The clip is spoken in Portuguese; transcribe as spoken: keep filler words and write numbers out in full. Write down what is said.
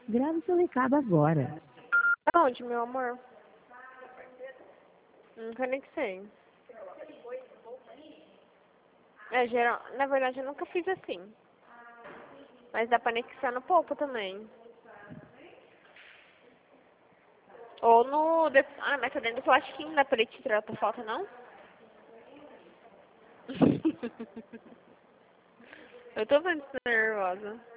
Grave seu recado agora. Aonde, meu amor? Não conectei. É, geral... Na verdade, eu nunca fiz assim. Mas dá pra anexar no Poupa também. Ou no... de- Ah, mas tá dentro do plastiquinho, não dá pra ele te tirar outra foto, não? Eu tô vendo você nervosa.